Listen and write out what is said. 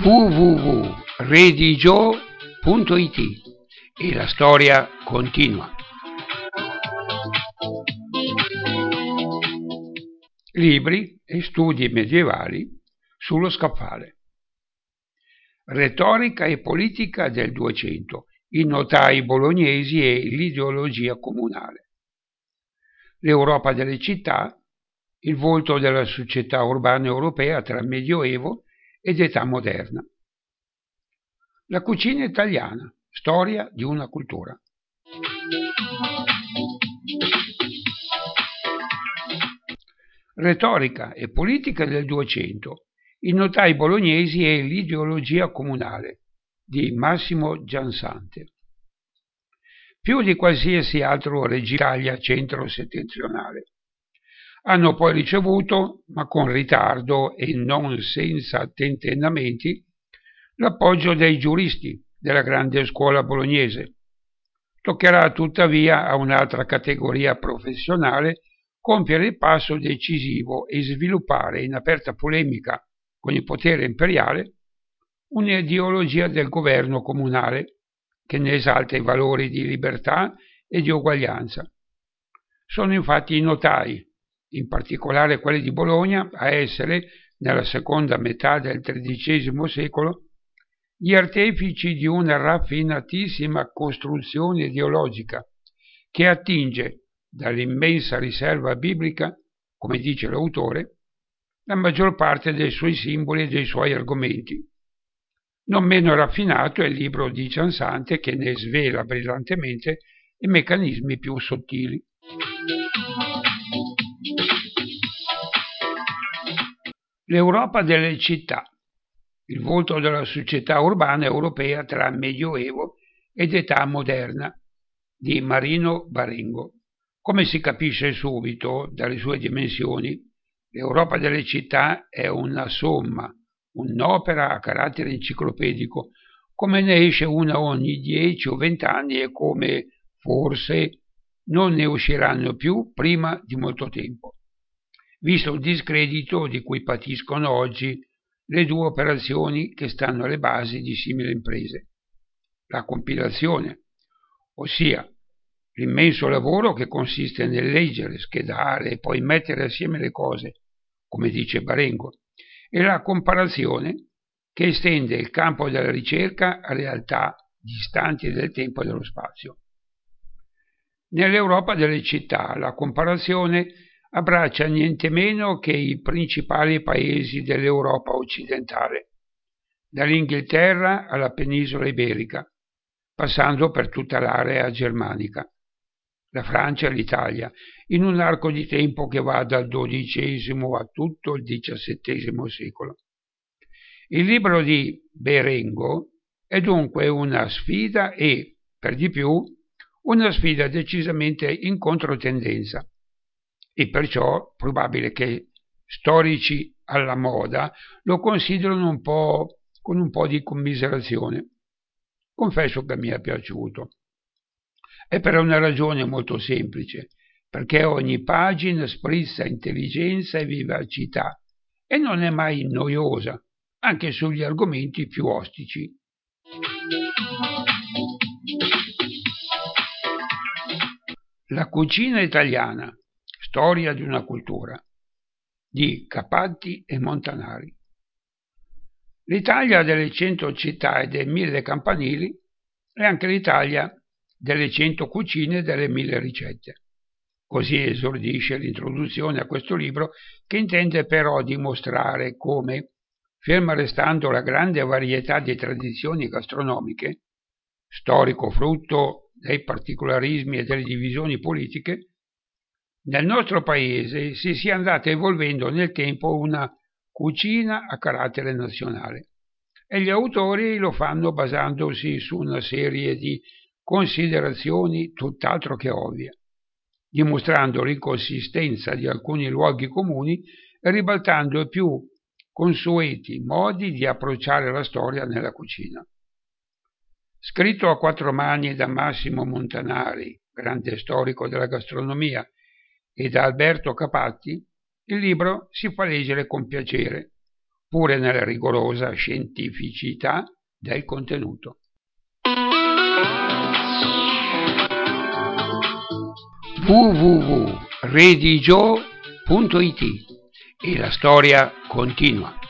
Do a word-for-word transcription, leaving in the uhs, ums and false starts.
w w w punto redigio punto it e la storia continua. Libri e studi medievali sullo scaffale. Retorica e politica del Duecento, i notai bolognesi e l'ideologia comunale. L'Europa delle città, il volto della società urbana europea tra Medioevo ed età moderna. La cucina italiana, storia di una cultura. Retorica e politica del Duecento, i notai bolognesi e l'ideologia comunale di Massimo Giansante. Più di qualsiasi altro regime d'Italia centro-settentrionale. Hanno poi ricevuto, ma con ritardo e non senza tentennamenti, l'appoggio dei giuristi della grande scuola bolognese. Toccherà tuttavia a un'altra categoria professionale compiere il passo decisivo e sviluppare in aperta polemica con il potere imperiale un'ideologia del governo comunale che ne esalta i valori di libertà e di uguaglianza. Sono infatti i notai, in particolare quelli di Bologna, a essere, nella seconda metà del tredicesimo secolo, gli artefici di una raffinatissima costruzione ideologica che attinge dall'immensa riserva biblica, come dice l'autore, la maggior parte dei suoi simboli e dei suoi argomenti. Non meno raffinato è il libro di Giansante che ne svela brillantemente i meccanismi più sottili. L'Europa delle città, il volto della società urbana europea tra Medioevo ed età moderna, di Marino Barengo. Come si capisce subito dalle sue dimensioni, l'Europa delle città è una somma, un'opera a carattere enciclopedico, come ne esce una ogni dieci o vent'anni e come, forse, non ne usciranno più prima di molto tempo, visto il discredito di cui patiscono oggi le due operazioni che stanno alle basi di simili imprese. La compilazione, ossia l'immenso lavoro che consiste nel leggere, schedare e poi mettere assieme le cose, come dice Barengo, e la comparazione che estende il campo della ricerca a realtà distanti del tempo e dello spazio. Nell'Europa delle città la comparazione abbraccia niente meno che i principali paesi dell'Europa occidentale, dall'Inghilterra alla penisola iberica, passando per tutta l'area germanica, la Francia e l'Italia, in un arco di tempo che va dal dodicesimo a tutto il diciassettesimo secolo. Il libro di Barengo è dunque una sfida e, per di più, una sfida decisamente in controtendenza, e perciò probabile che storici alla moda lo considerano un po' con un po' di commiserazione. Confesso che mi è piaciuto. È per una ragione molto semplice, perché ogni pagina sprizza intelligenza e vivacità e non è mai noiosa, anche sugli argomenti più ostici. La cucina italiana, storia di una cultura, di Capatti e Montanari. L'Italia delle cento città e dei mille campanili è anche l'Italia delle cento cucine e delle mille ricette. Così esordisce l'introduzione a questo libro, che intende però dimostrare come, ferma restando la grande varietà di tradizioni gastronomiche, storico frutto dei particolarismi e delle divisioni politiche, nel nostro paese si sia andata evolvendo nel tempo una cucina a carattere nazionale, e gli autori lo fanno basandosi su una serie di considerazioni tutt'altro che ovvie, dimostrando l'inconsistenza di alcuni luoghi comuni e ribaltando i più consueti modi di approcciare la storia nella cucina. Scritto a quattro mani da Massimo Montanari, grande storico della gastronomia, e da Alberto Capatti, il libro si fa leggere con piacere, pure nella rigorosa scientificità del contenuto. w w w punto redigio punto it e la storia continua.